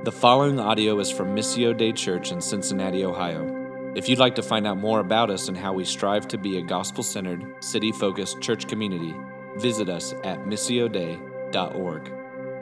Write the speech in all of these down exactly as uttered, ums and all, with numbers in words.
The following audio is from Missio Dei Church in Cincinnati, Ohio. If you'd like to find out more about us and how we strive to be a gospel-centered, city-focused church community, visit us at missio dei dot org.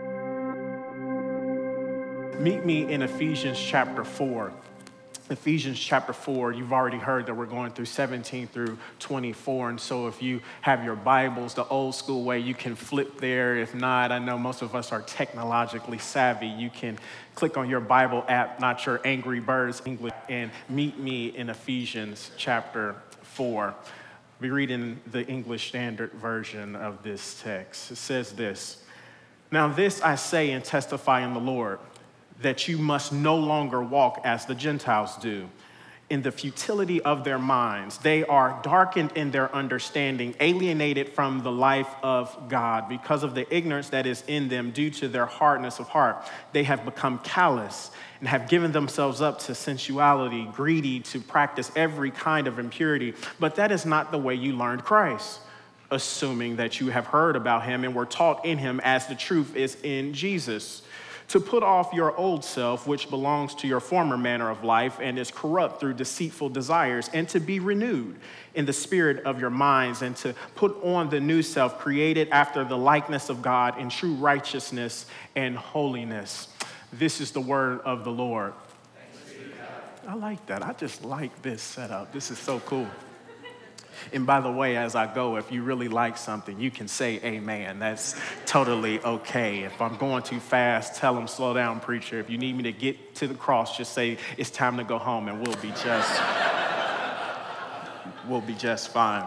Meet me in Ephesians chapter four. Ephesians chapter four, you've already heard that we're going through seventeen through twenty-four. And so if you have your Bibles the old school way, you can flip there. If not, I know most of us are technologically savvy. You can click on your Bible app, not your Angry Birds English, and meet me in Ephesians chapter four. We read in the English Standard Version of this text. It says this: "Now this I say and testify in the Lord, that you must no longer walk as the Gentiles do, in the futility of their minds. They are darkened in their understanding, alienated from the life of God because of the ignorance that is in them due to their hardness of heart. They have become callous and have given themselves up to sensuality, greedy to practice every kind of impurity. But that is not the way you learned Christ, assuming that you have heard about him and were taught in him as the truth is in Jesus. To put off your old self, which belongs to your former manner of life and is corrupt through deceitful desires, and to be renewed in the spirit of your minds, and to put on the new self, created after the likeness of God in true righteousness and holiness." This is the word of the Lord. I like that. I just like this setup. This is so cool. And by the way, as I go, if you really like something, you can say amen. That's totally okay. If I'm going too fast, tell them, slow down, preacher. If you need me to get to the cross, just say it's time to go home, and we'll be just, we'll be just fine.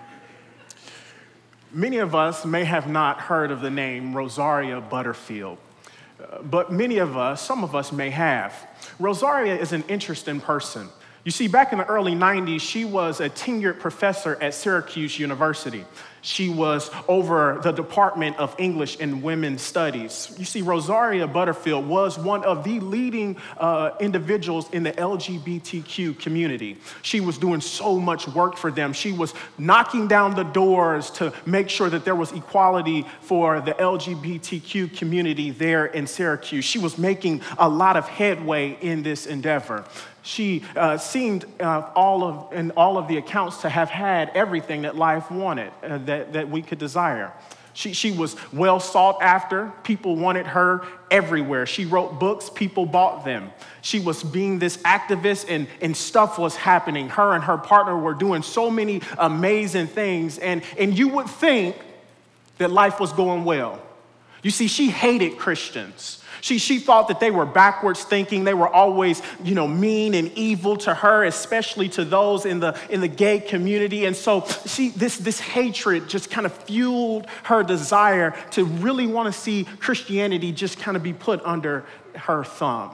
Many of us may have not heard of the name Rosaria Butterfield, but many of us, some of us may have. Rosaria is an interesting person. You see, back in the early nineties, she was a tenured professor at Syracuse University. She was over the Department of English and Women's Studies. You see, Rosaria Butterfield was one of the leading uh, individuals in the L G B T Q community. She was doing so much work for them. She was knocking down the doors to make sure that there was equality for the L G B T Q community there in Syracuse. She was making a lot of headway in this endeavor. She uh, seemed, uh, all of, in all of the accounts, to have had everything that life wanted, uh, that, that we could desire. She, she was well sought after. People wanted her everywhere. She wrote books. People bought them. She was being this activist, and, and stuff was happening. Her and her partner were doing so many amazing things, and, and you would think that life was going well. You see, she hated Christians. She, she thought that they were backwards thinking. They were always, you know, mean and evil to her, especially to those in the in the gay community. And so she, this, this hatred just kind of fueled her desire to really want to see Christianity just kind of be put under her thumb.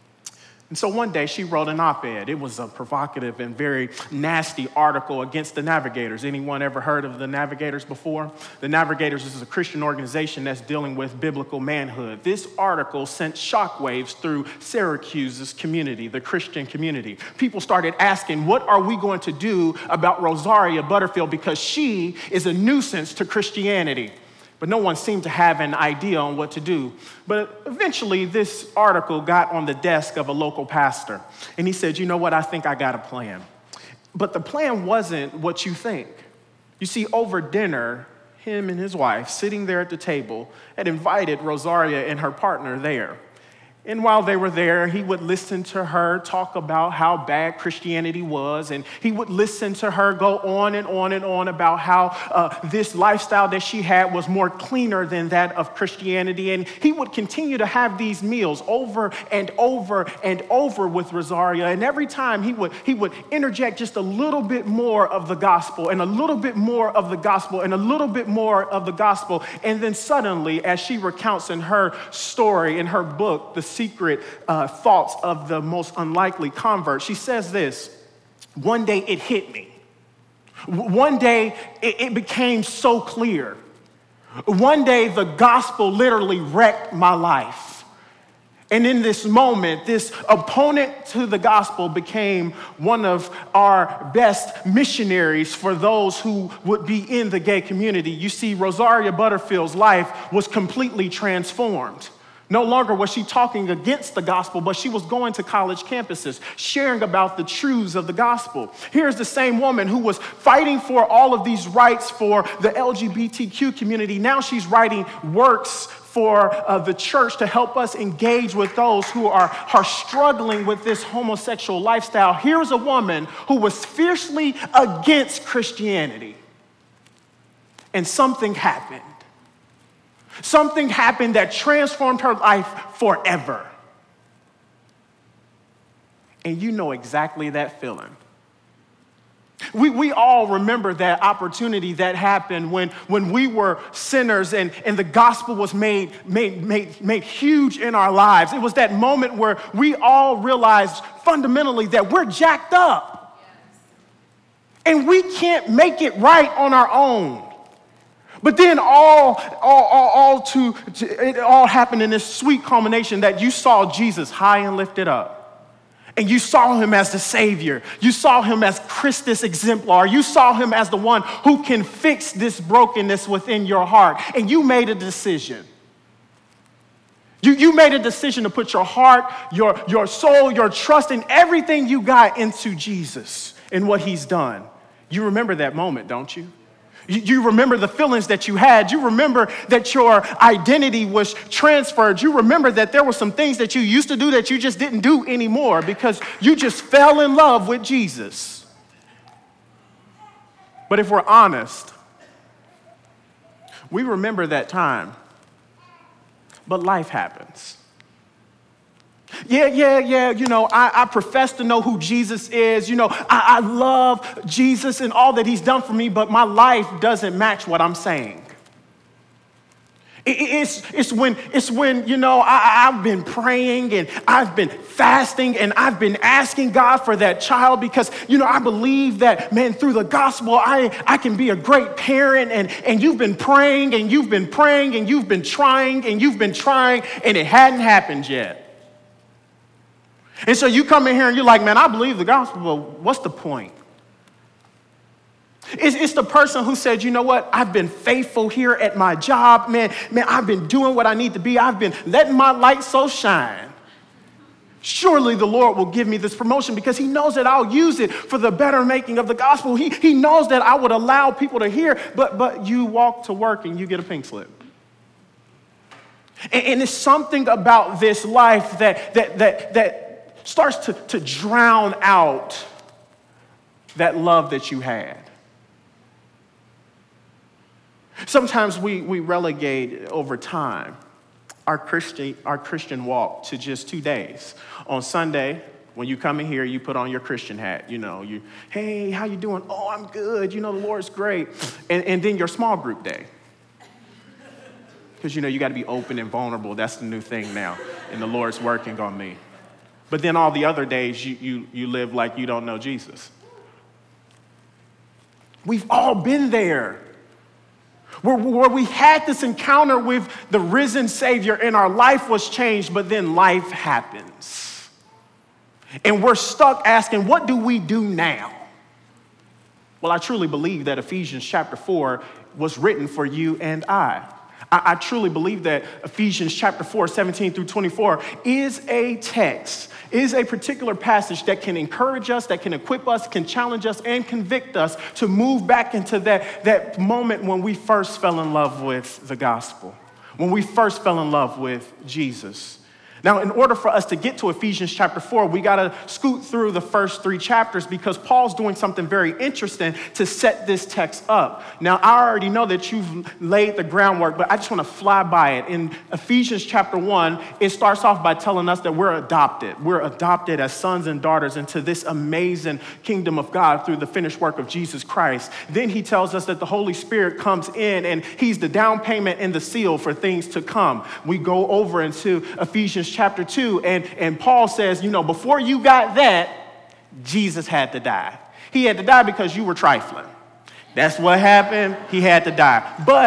And so one day she wrote an op-ed. It was a provocative and very nasty article against the Navigators. Anyone ever heard of the Navigators before? The Navigators is a Christian organization that's dealing with biblical manhood. This article sent shockwaves through Syracuse's community, the Christian community. People started asking, what are we going to do about Rosaria Butterfield, because she is a nuisance to Christianity? But no one seemed to have an idea on what to do. But eventually, this article got on the desk of a local pastor. And he said, you know what, I think I got a plan. But the plan wasn't what you think. You see, over dinner, him and his wife, sitting there at the table, had invited Rosaria and her partner there. And while they were there, he would listen to her talk about how bad Christianity was, and he would listen to her go on and on and on about how uh, this lifestyle that she had was more cleaner than that of Christianity. And he would continue to have these meals over and over and over with Rosaria. And every time he would he would interject just a little bit more of the gospel, and a little bit more of the gospel, and a little bit more of the gospel. And then suddenly, as she recounts in her story, in her book, The Secret uh, Thoughts of the Most Unlikely Convert, she says this: one day it hit me. One day it, it became so clear. One day the gospel literally wrecked my life. And in this moment, this opponent to the gospel became one of our best missionaries for those who would be in the gay community. You see, Rosaria Butterfield's life was completely transformed. No longer was she talking against the gospel, but she was going to college campuses, sharing about the truths of the gospel. Here's the same woman who was fighting for all of these rights for the L G B T Q community. Now she's writing works for uh, the church to help us engage with those who are, are struggling with this homosexual lifestyle. Here's a woman who was fiercely against Christianity, and something happened. Something happened that transformed her life forever. And you know exactly that feeling. We, we all remember that opportunity that happened when, when we were sinners and, and the gospel was made, made, made, made huge in our lives. It was that moment where we all realized fundamentally that we're jacked up. And we can't make it right on our own. But then all, all, all, all to, to, it all happened in this sweet culmination that you saw Jesus high and lifted up. And you saw him as the Savior. You saw him as Christus exemplar. You saw him as the one who can fix this brokenness within your heart. And you made a decision. You, you made a decision to put your heart, your, your soul, your trust, and everything you got into Jesus and what he's done. You remember that moment, don't you? You remember the feelings that you had. You remember that your identity was transferred. You remember that there were some things that you used to do that you just didn't do anymore because you just fell in love with Jesus. But if we're honest, we remember that time, but life happens. Yeah, yeah, yeah, you know, I, I profess to know who Jesus is. You know, I, I love Jesus and all that he's done for me, but my life doesn't match what I'm saying. It, it's, it's, when, it's when, you know, I, I've been praying and I've been fasting and I've been asking God for that child because, you know, I believe that, man, through the gospel, I, I can be a great parent. And, and you've been praying and you've been praying and you've been trying and you've been trying and it hadn't happened yet. And so you come in here and you're like, man, I believe the gospel, but what's the point? It's, it's the person who said, you know what, I've been faithful here at my job, man, man, I've been doing what I need to be. I've been letting my light so shine. Surely the Lord will give me this promotion because he knows that I'll use it for the better making of the gospel. He, he knows that I would allow people to hear, but, but you walk to work and you get a pink slip. And, and it's something about this life that, that, that, that, starts to, to drown out that love that you had. Sometimes we, we relegate over time our Christian, our Christian walk to just two days. On Sunday, when you come in here, you put on your Christian hat. You know, you, hey, how you doing? Oh, I'm good. You know, the Lord's great. And, and then your small group day. Because, you know, you got to be open and vulnerable. That's the new thing now. And the Lord's working on me. But then all the other days, you, you, you live like you don't know Jesus. We've all been there. Where, where we had this encounter with the risen Savior and our life was changed, but then life happens. And we're stuck asking, what do we do now? Well, I truly believe that Ephesians chapter four was written for you and I. I, I truly believe that Ephesians chapter four, seventeen through twenty-four is a text, is a particular passage that can encourage us, that can equip us, can challenge us, and convict us to move back into that, that moment when we first fell in love with the gospel, when we first fell in love with Jesus. Now, in order for us to get to Ephesians chapter four, we got to scoot through the first three chapters because Paul's doing something very interesting to set this text up. Now, I already know that you've laid the groundwork, but I just want to fly by it. In Ephesians chapter one, it starts off by telling us that we're adopted. We're adopted as sons and daughters into this amazing kingdom of God through the finished work of Jesus Christ. Then he tells us that the Holy Spirit comes in and he's the down payment and the seal for things to come. We go over into Ephesians chapter two, and, and Paul says, you know, before you got that, Jesus had to die. He had to die because you were trifling. That's what happened. He had to die. But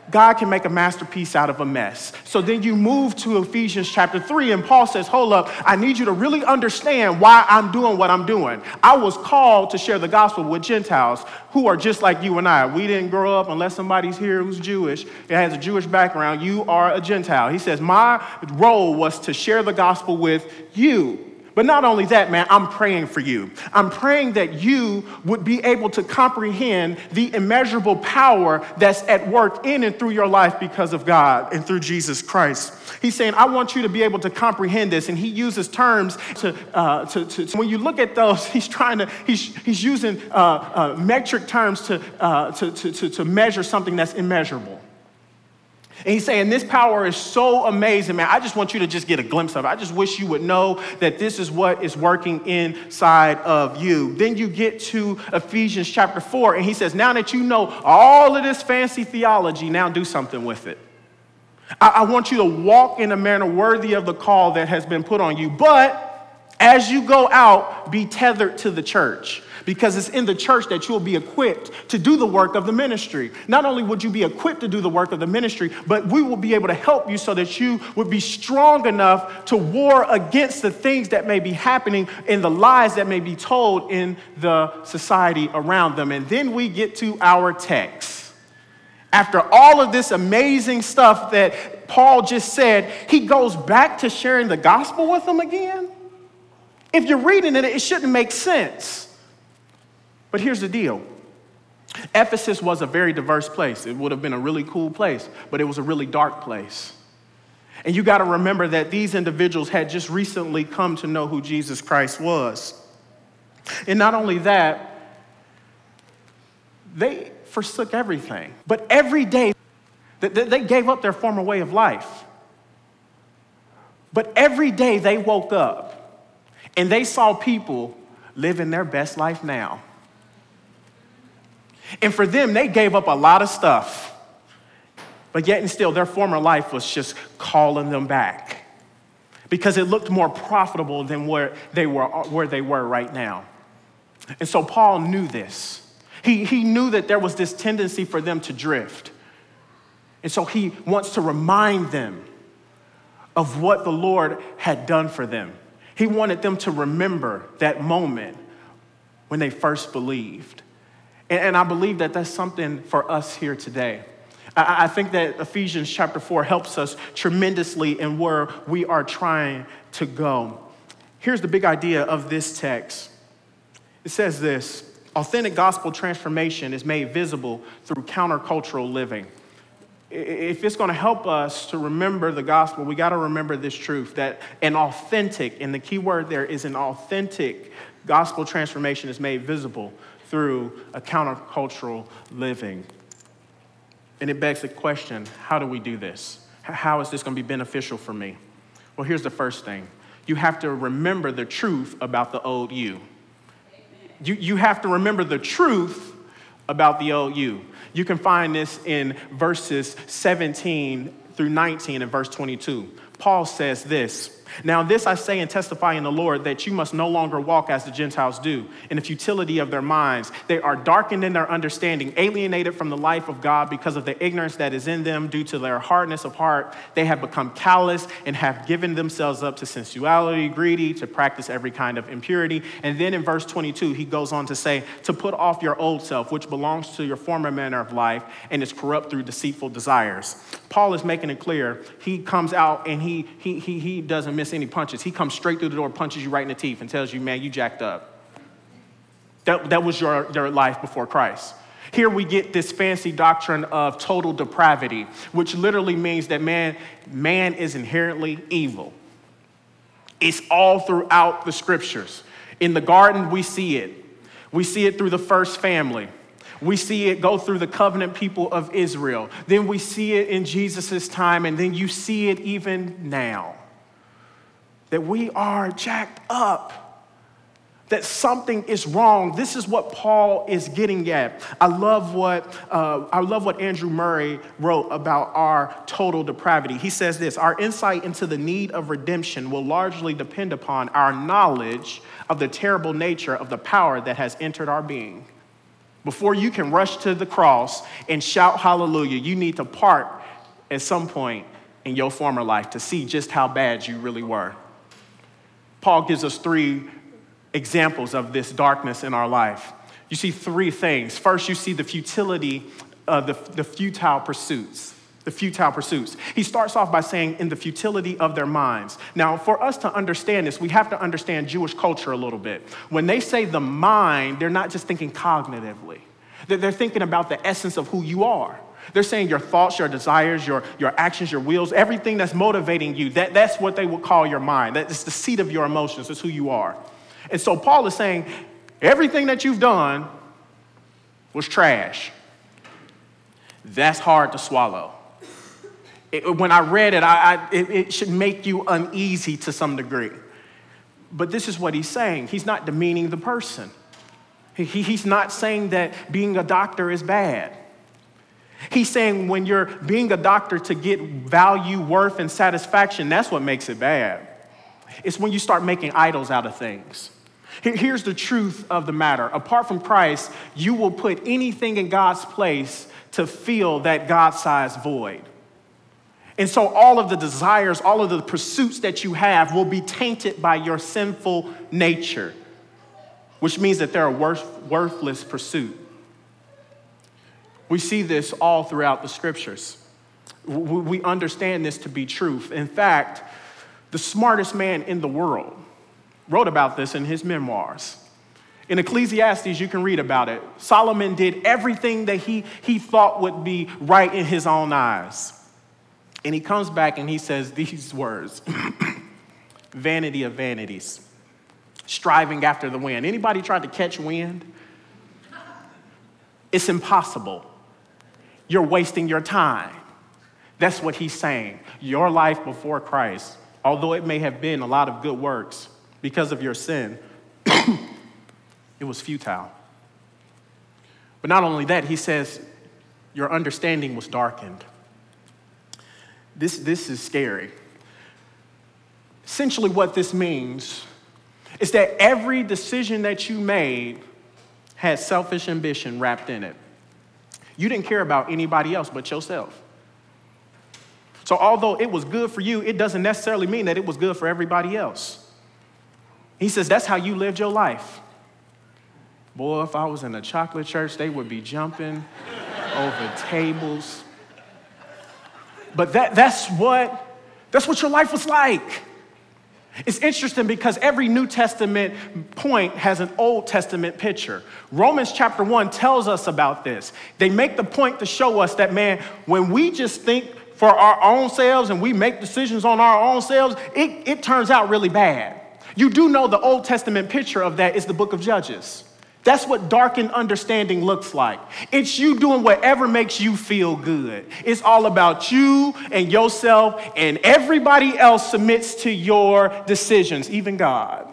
God can make a masterpiece out of a mess. So then you move to Ephesians chapter three, and Paul says, hold up, I need you to really understand why I'm doing what I'm doing. I was called to share the gospel with Gentiles who are just like you and I. We didn't grow up, unless somebody's here who's Jewish, it has a Jewish background, you are a Gentile. He says, my role was to share the gospel with you. But not only that, man, I'm praying for you. I'm praying that you would be able to comprehend the immeasurable power that's at work in and through your life because of God and through Jesus Christ. He's saying, I want you to be able to comprehend this. And he uses terms to, uh, to, to, to when you look at those, he's trying to, he's, he's using uh, uh, metric terms to, uh, to, to, to, to measure something that's immeasurable. And he's saying this power is so amazing, man. I just want you to just get a glimpse of it. I just wish you would know that this is what is working inside of you. Then you get to Ephesians chapter four, and he says, now that you know all of this fancy theology, now do something with it. I, I want you to walk in a manner worthy of the call that has been put on you. But as you go out, be tethered to the church. Because it's in the church that you'll be equipped to do the work of the ministry. Not only would you be equipped to do the work of the ministry, but we will be able to help you so that you would be strong enough to war against the things that may be happening and the lies that may be told in the society around them. And then we get to our text. After all of this amazing stuff that Paul just said, he goes back to sharing the gospel with them again. If you're reading it, it shouldn't make sense. But here's the deal. Ephesus was a very diverse place. It would have been a really cool place, but it was a really dark place. And you got to remember that these individuals had just recently come to know who Jesus Christ was. And not only that, they forsook everything. But every day, they gave up their former way of life. But every day they woke up and they saw people living their best life now. And for them, they gave up a lot of stuff. But yet and still, their former life was just calling them back because it looked more profitable than where they were, where they were right now. And so Paul knew this. He, he knew that there was this tendency for them to drift. And so he wants to remind them of what the Lord had done for them. He wanted them to remember that moment when they first believed. And I believe that that's something for us here today. I think that Ephesians chapter four helps us tremendously in where we are trying to go. Here's the big idea of this text. It says this: authentic gospel transformation is made visible through countercultural living. If it's going to help us to remember the gospel, we got to remember this truth that an authentic, and the key word there is an authentic gospel transformation is made visible through a countercultural living. And it begs the question, how do we do this? How is this going to be beneficial for me? Well, here's the first thing. You have to remember the truth about the old you. You, you have to remember the truth about the old you. You can find this in verses seventeen through nineteen and verse twenty-two. Paul says this: now this I say and testify in the Lord, that you must no longer walk as the Gentiles do, in the futility of their minds. They are darkened in their understanding, alienated from the life of God because of the ignorance that is in them due to their hardness of heart. They have become callous and have given themselves up to sensuality, greedy, to practice every kind of impurity. And then in verse twenty-two, he goes on to say, to put off your old self, which belongs to your former manner of life and is corrupt through deceitful desires. Paul is making it clear. He comes out and he he he he doesn't miss any punches. He comes straight through the door, punches you right in the teeth, and tells you, man, you jacked up. That, that was your, your life before Christ. Here we get this fancy doctrine of total depravity, which literally means that man, man is inherently evil. It's all throughout the scriptures. In the garden, we see it. We see it through the first family. We see it go through the covenant people of Israel. Then we see it in Jesus' time, and then you see it even now. That we are jacked up, that something is wrong. This is what Paul is getting at. I love what uh, I love what Andrew Murray wrote about our total depravity. He says this: our insight into the need of redemption will largely depend upon our knowledge of the terrible nature of the power that has entered our being. Before you can rush to the cross and shout hallelujah, you need to part at some point in your former life to see just how bad you really were. Paul gives us three examples of this darkness in our life. You see three things. First, you see the futility of the, the futile pursuits. The futile pursuits. He starts off by saying, in the futility of their minds. Now, for us to understand this, we have to understand Jewish culture a little bit. When they say the mind, they're not just thinking cognitively. They're thinking about the essence of who you are. They're saying your thoughts, your desires, your, your actions, your wills, everything that's motivating you, that, that's what they would call your mind. That's the seat of your emotions. It's who you are. And so Paul is saying, everything that you've done was trash. That's hard to swallow. It, when I read it, I, I, it, it should make you uneasy to some degree. But this is what he's saying. He's not demeaning the person. He, he's not saying that being a doctor is bad. He's saying when you're being a doctor to get value, worth, and satisfaction, that's what makes it bad. It's when you start making idols out of things. Here, here's the truth of the matter. Apart from Christ, you will put anything in God's place to fill that God-sized void. And so all of the desires, all of the pursuits that you have will be tainted by your sinful nature, which means that they're a worth, worthless pursuit. We see this all throughout the scriptures. We understand this to be truth. In fact, the smartest man in the world wrote about this in his memoirs. In Ecclesiastes, you can read about it. Solomon did everything that he, he thought would be right in his own eyes. And he comes back and he says these words, vanity of vanities, striving after the wind. Anybody tried to catch wind? It's impossible. You're wasting your time. That's what he's saying. Your life before Christ, although it may have been a lot of good works because of your sin, it was futile. But not only that, he says your understanding was darkened. This, this is scary. Essentially what this means is that every decision that you made had selfish ambition wrapped in it. You didn't care about anybody else but yourself. So although it was good for you, it doesn't necessarily mean that it was good for everybody else. He says that's how you lived your life. Boy, if I was in a chocolate church, they would be jumping over tables. But that, that's what, that's what your life was like. It's interesting because every New Testament point has an Old Testament picture. Romans chapter one tells us about this. They make the point to show us that, man, when we just think for our own selves and we make decisions on our own selves, it, it turns out really bad. You do know the Old Testament picture of that is the book of Judges. That's what darkened understanding looks like. It's you doing whatever makes you feel good. It's all about you and yourself, and everybody else submits to your decisions, even God.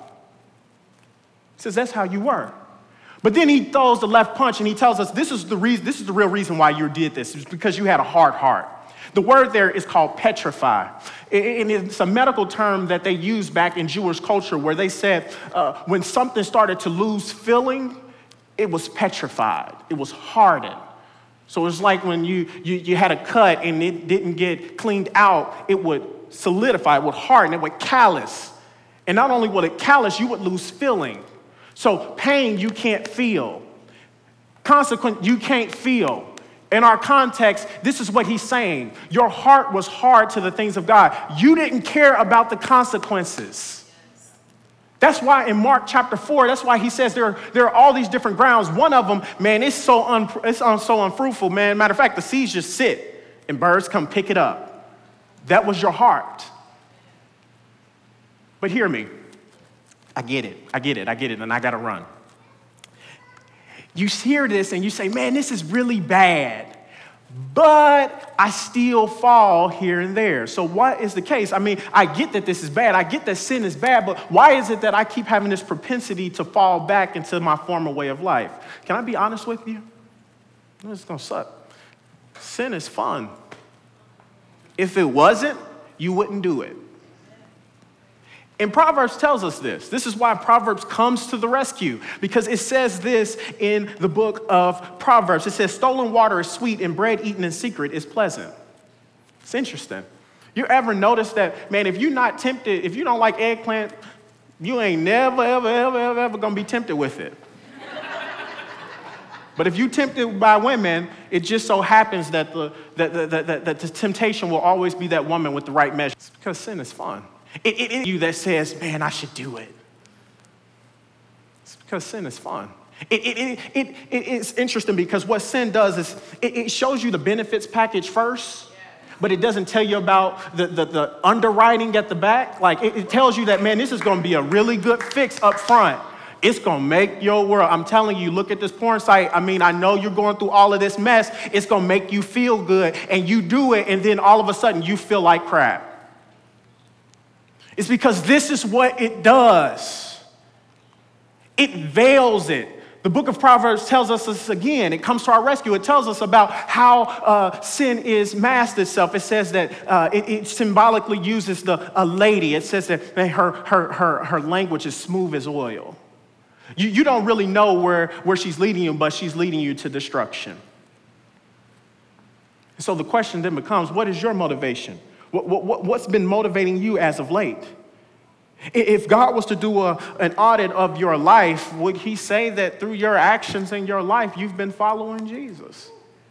He says that's how you were. But then he throws the left punch and he tells us this is the reason, this is the real reason why you did this. It's because you had a hard heart. The word there is called petrify. And it's a medical term that they used back in Jewish culture where they said uh, when something started to lose feeling, it was petrified. It was hardened. So it's like when you, you, you had a cut and it didn't get cleaned out, it would solidify, it would harden, it would callous. And not only would it callous, you would lose feeling. So pain you can't feel. Consequence you can't feel. In our context, this is what he's saying. Your heart was hard to the things of God. You didn't care about the consequences. That's why in Mark chapter four, that's why he says there, there are all these different grounds. One of them, man, it's so, un, it's un, so unfruitful, man. Matter of fact, the seeds just sit and birds come pick it up. That was your heart. But hear me. I get it. I get it. I get it. And I got to run. You hear this and you say, man, this is really bad, but I still fall here and there. So what is the case? I mean, I get that this is bad. I get that sin is bad, but why is it that I keep having this propensity to fall back into my former way of life? Can I be honest with you? It's going to suck. Sin is fun. If it wasn't, you wouldn't do it. And Proverbs tells us this. This is why Proverbs comes to the rescue, because it says this in the book of Proverbs. It says, stolen water is sweet and bread eaten in secret is pleasant. It's interesting. You ever notice that, man, if you're not tempted, if you don't like eggplant, you ain't never, ever, ever, ever, ever gonna be tempted with it. But if you're tempted by women, it just so happens that the, that, that, that, that the temptation will always be that woman with the right measure. It's because sin is fun. It, it is you that says, man, I should do it. It's because sin is fun. It, it, it, it, it, it's interesting because what sin does is it, it shows you the benefits package first, but it doesn't tell you about the, the, the underwriting at the back. Like it, it tells you that, man, this is going to be a really good fix up front. It's going to make your world. I'm telling you, look at this porn site. I mean, I know you're going through all of this mess. It's going to make you feel good, and you do it, and then all of a sudden you feel like crap. It's because this is what it does. It veils it. The book of Proverbs tells us this again. It comes to our rescue. It tells us about how uh, sin is masked itself. It says that uh, it, it symbolically uses the a lady. It says that her, her, her, her language is smooth as oil. You, you don't really know where, where she's leading you, but she's leading you to destruction. So the question then becomes, what is your motivation? What, what, what's been motivating you as of late? If God was to do a, an audit of your life, would he say that through your actions in your life, you've been following Jesus?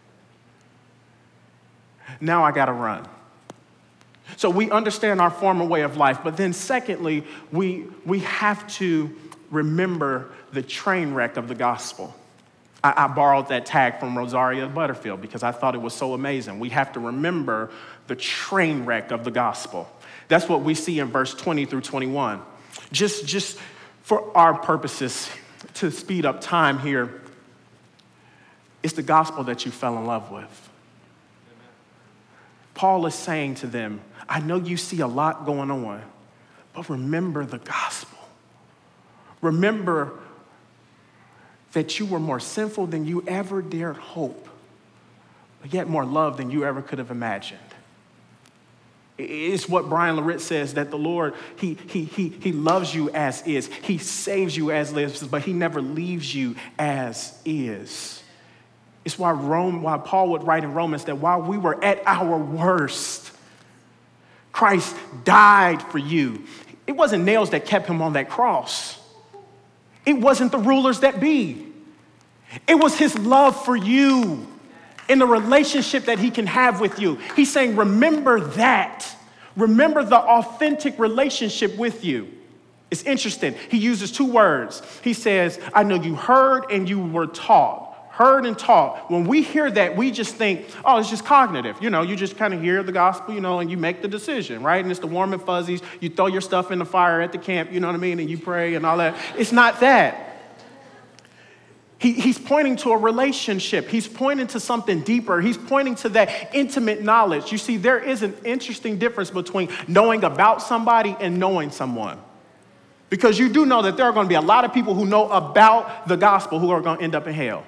Now I got to run. So we understand our former way of life, but then secondly, we, we have to remember the train wreck of the gospel. I, I borrowed that tag from Rosaria Butterfield because I thought it was so amazing. We have to remember the train wreck of the gospel. That's what we see in verse twenty through twenty-one. Just, just for our purposes, to speed up time here, it's the gospel that you fell in love with. Amen. Paul is saying to them, I know you see a lot going on, but remember the gospel. Remember that you were more sinful than you ever dared hope, but yet more loved than you ever could have imagined. It's what Brian Laritz says, that the Lord, he, he, he, he loves you as is. He saves you as is, but he never leaves you as is. It's why Rome, why Paul would write in Romans that while we were at our worst, Christ died for you. It wasn't nails that kept him on that cross. It wasn't the rulers that be. It was his love for you and the relationship that he can have with you. He's saying, remember that. Remember the authentic relationship with you. It's interesting. He uses two words. He says, I know you heard and you were taught. Heard and taught. When we hear that, we just think, oh, it's just cognitive. You know, you just kind of hear the gospel, you know, and you make the decision, right? And it's the warm and fuzzies. You throw your stuff in the fire at the camp, you know what I mean? And you pray and all that. It's not that. He, he's pointing to a relationship. He's pointing to something deeper. He's pointing to that intimate knowledge. You see, there is an interesting difference between knowing about somebody and knowing someone. Because you do know that there are going to be a lot of people who know about the gospel who are going to end up in hell.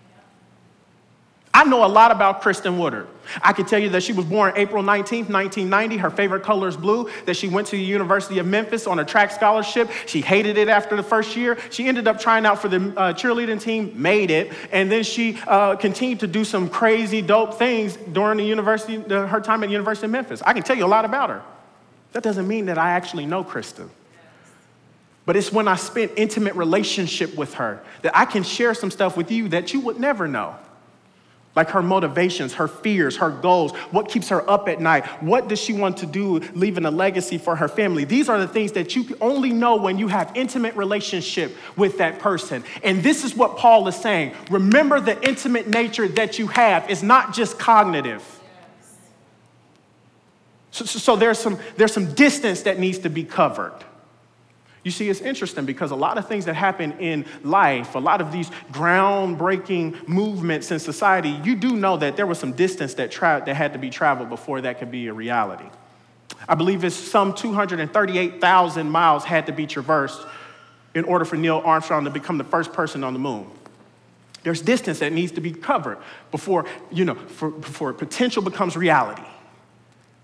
I know a lot about Kristen Woodard. I can tell you that she was born April nineteenth, nineteen ninety. Her favorite color is blue, that she went to the University of Memphis on a track scholarship. She hated it after the first year. She ended up trying out for the uh, cheerleading team, made it, and then she uh, continued to do some crazy, dope things during the university, uh, her time at the University of Memphis. I can tell you a lot about her. That doesn't mean that I actually know Kristen. But it's when I spent intimate relationship with her that I can share some stuff with you that you would never know. Like her motivations, her fears, her goals, what keeps her up at night, what does she want to do, leaving a legacy for her family. These are the things that you only know when you have intimate relationship with that person. And this is what Paul is saying. Remember the intimate nature that you have is not just cognitive. Yes. So, so, so there's some, there's some distance that needs to be covered. You see, it's interesting because a lot of things that happen in life, a lot of these groundbreaking movements in society, you do know that there was some distance that, tra- that had to be traveled before that could be a reality. I believe it's some two hundred thirty-eight thousand miles had to be traversed in order for Neil Armstrong to become the first person on the moon. There's distance that needs to be covered before, you know, for, before potential becomes reality.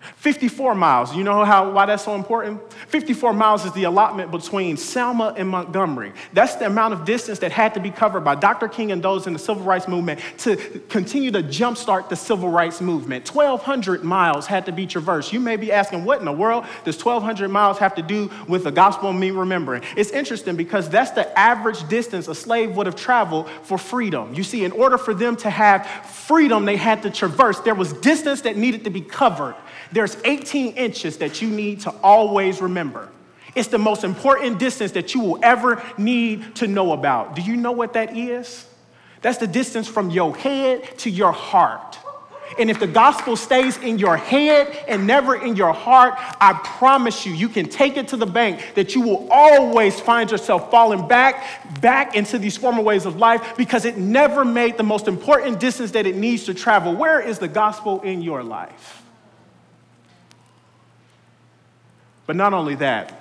fifty-four miles. You know how why that's so important? fifty-four miles is the allotment between Selma and Montgomery. That's the amount of distance that had to be covered by Doctor King and those in the civil rights movement to continue to jumpstart the civil rights movement. twelve hundred miles had to be traversed. You may be asking, what in the world does twelve hundred miles have to do with the gospel and me remembering? It's interesting because that's the average distance a slave would have traveled for freedom. You see, in order for them to have freedom, they had to traverse. There was distance that needed to be covered. There's eighteen inches that you need to always remember. It's the most important distance that you will ever need to know about. Do you know what that is? That's the distance from your head to your heart. And if the gospel stays in your head and never in your heart, I promise you, you can take it to the bank that you will always find yourself falling back, back into these former ways of life because it never made the most important distance that it needs to travel. Where is the gospel in your life? But not only that,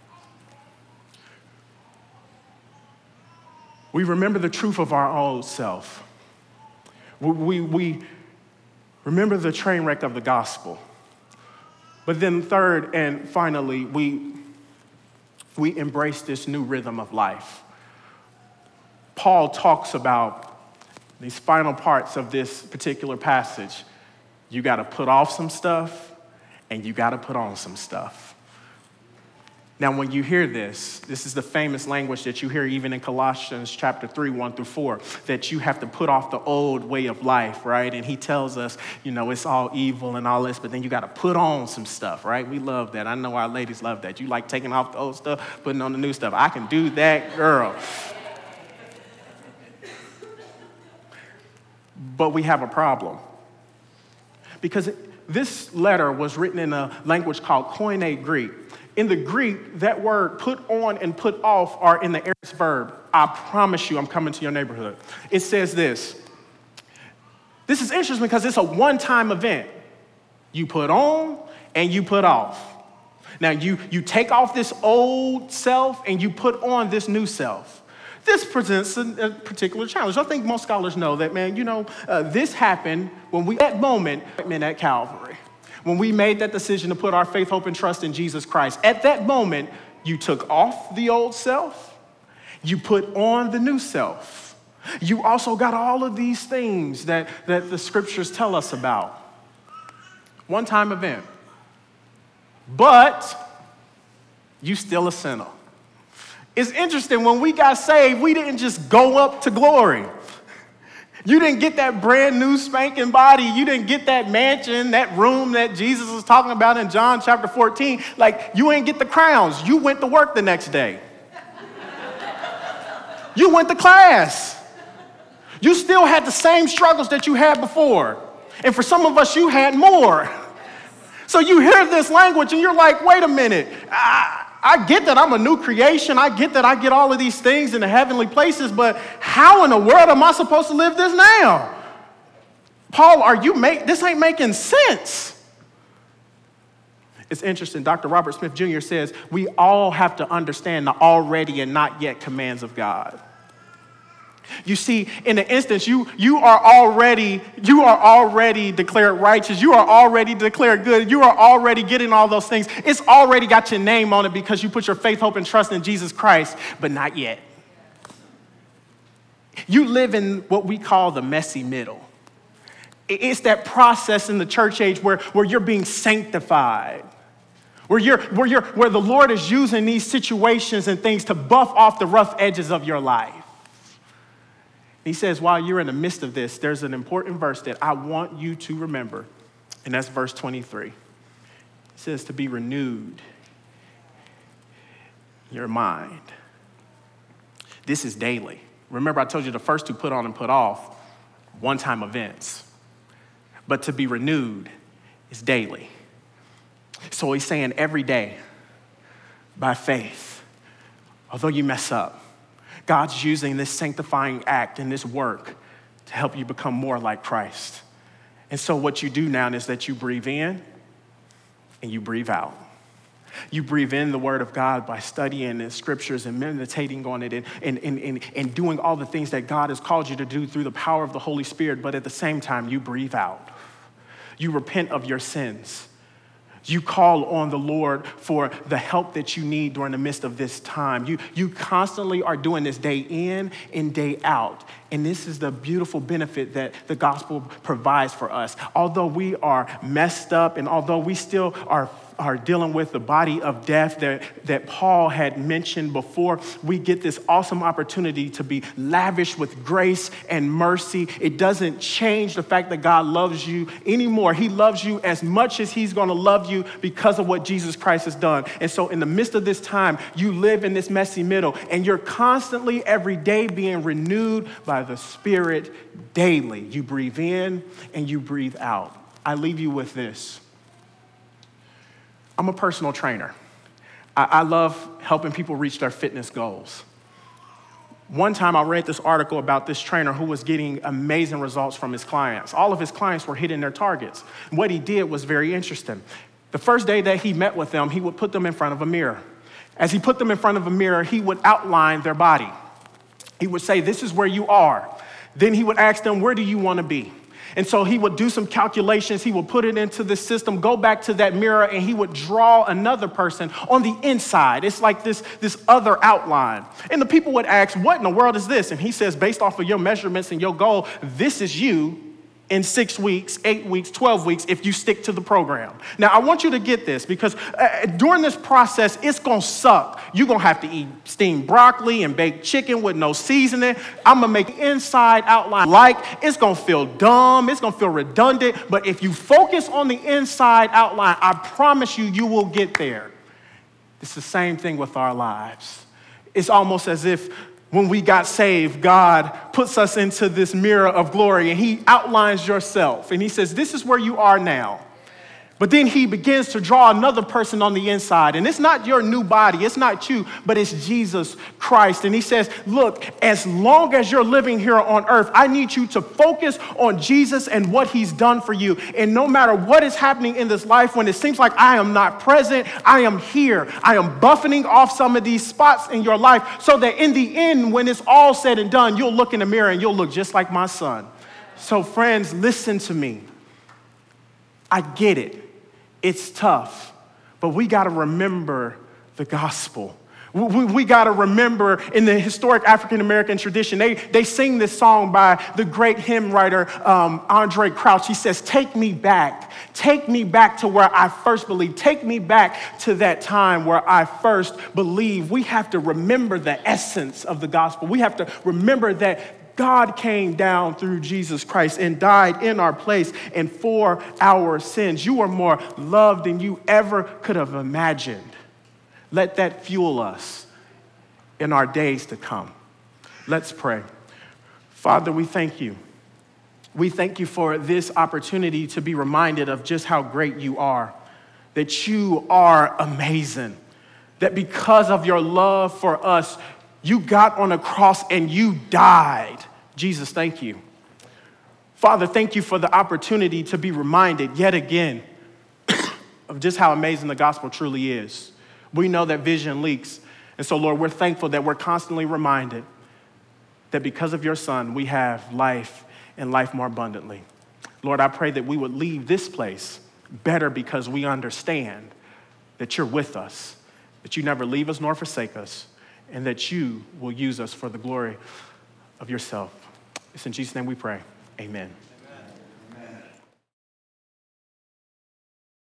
we remember the truth of our old self. We, we, we remember the train wreck of the gospel. But then third and finally, we, we embrace this new rhythm of life. Paul talks about these final parts of this particular passage. You got to put off some stuff and you got to put on some stuff. Now, when you hear this, this is the famous language that you hear even in Colossians chapter three, one through four, that you have to put off the old way of life, right? And he tells us, you know, it's all evil and all this, but then you got to put on some stuff, right? We love that. I know our ladies love that. You like taking off the old stuff, putting on the new stuff. I can do that, girl. But we have a problem. Because this letter was written in a language called Koine Greek. In the Greek, that word put on and put off are in the aorist verb. I promise you I'm coming to your neighborhood. It says this. This is interesting because it's a one-time event. You put on and you put off. Now, you, you take off this old self and you put on this new self. This presents a, a particular challenge. I think most scholars know that, man, you know, uh, this happened when we, that moment, at Calvary. When we made that decision to put our faith, hope, and trust in Jesus Christ, at that moment, you took off the old self, you put on the new self. You also got all of these things that, that the scriptures tell us about. One-time event. But you still a sinner. It's interesting, when we got saved, we didn't just go up to glory. You didn't get that brand new spanking body. You didn't get that mansion, that room that Jesus was talking about in John chapter fourteen. Like, you ain't get the crowns. You went to work the next day. You went to class. You still had the same struggles that you had before. And for some of us, you had more. So you hear this language and you're like, wait a minute. I, I get that I'm a new creation. I get that I get all of these things in the heavenly places, but how in the world am I supposed to live this now? Paul, are you make this ain't making sense. It's interesting. Doctor Robert Smith Junior says we all have to understand the already and not yet commands of God. You see, in the instance, you, you are already, you are already declared righteous. You are already declared good. You are already getting all those things. It's already got your name on it because you put your faith, hope, and trust in Jesus Christ, but not yet. You live in what we call the messy middle. It's that process in the church age where, where you're being sanctified, where you're, where you're, where the Lord is using these situations and things to buff off the rough edges of your life. He says, while you're in the midst of this, there's an important verse that I want you to remember, and that's verse twenty-three. It says to be renewed your mind. This is daily. Remember, I told you the first two put on and put off, one-time events. But to be renewed is daily. So he's saying every day, by faith, although you mess up, God's using this sanctifying act and this work to help you become more like Christ. And so what you do now is that you breathe in and you breathe out. You breathe in the word of God by studying the scriptures and meditating on it and, and, and, and, and doing all the things that God has called you to do through the power of the Holy Spirit. But at the same time, you breathe out. You repent of your sins. You call on the Lord for the help that you need during the midst of this time. You, you constantly are doing this day in and day out. And this is the beautiful benefit that the gospel provides for us. Although we are messed up and although we still are are dealing with the body of death that, that Paul had mentioned before, we get this awesome opportunity to be lavish with grace and mercy. It doesn't change the fact that God loves you anymore. He loves you as much as he's going to love you because of what Jesus Christ has done. And so in the midst of this time, you live in this messy middle, and you're constantly every day being renewed by the Spirit daily. You breathe in and you breathe out. I leave you with this. I'm a personal trainer. I, I love helping people reach their fitness goals. One time I read this article about this trainer who was getting amazing results from his clients. All of his clients were hitting their targets. And what he did was very interesting. The first day that he met with them, he would put them in front of a mirror. As he put them in front of a mirror, he would outline their body. He would say, this is where you are. Then he would ask them, where do you want to be? And so he would do some calculations, he would put it into the system, go back to that mirror, and he would draw another person on the inside. It's like this, this other outline. And the people would ask, what in the world is this? And he says, based off of your measurements and your goal, this is you in six weeks, eight weeks, twelve weeks, if you stick to the program. Now, I want you to get this because uh, during this process, it's going to suck. You're going to have to eat steamed broccoli and baked chicken with no seasoning. I'm going to make the inside outline like it's going to feel dumb. It's going to feel redundant. But if you focus on the inside outline, I promise you, you will get there. It's the same thing with our lives. It's almost as if when we got saved, God puts us into this mirror of glory and he outlines yourself and he says, this is where you are now. But then he begins to draw another person on the inside. And it's not your new body. It's not you, but it's Jesus Christ. And he says, look, as long as you're living here on earth, I need you to focus on Jesus and what he's done for you. And no matter what is happening in this life, when it seems like I am not present, I am here. I am buffeting off some of these spots in your life so that in the end, when it's all said and done, you'll look in the mirror and you'll look just like my son. So friends, listen to me. I get it. It's tough, but we got to remember the gospel. We, we, we got to remember in the historic African-American tradition, they, they sing this song by the great hymn writer, um, Andre Crouch. He says, take me back. Take me back to where I first believed. Take me back to that time where I first believed. We have to remember the essence of the gospel. We have to remember that God came down through Jesus Christ and died in our place and for our sins. You are more loved than you ever could have imagined. Let that fuel us in our days to come. Let's pray. Father, we thank you. We thank you for this opportunity to be reminded of just how great you are, that you are amazing, that because of your love for us, you got on a cross and you died. Jesus, thank you. Father, thank you for the opportunity to be reminded yet again of just how amazing the gospel truly is. We know that vision leaks. And so, Lord, we're thankful that we're constantly reminded that because of your Son, we have life and life more abundantly. Lord, I pray that we would leave this place better because we understand that you're with us, that you never leave us nor forsake us, and that you will use us for the glory of yourself. It's in Jesus' name we pray. Amen.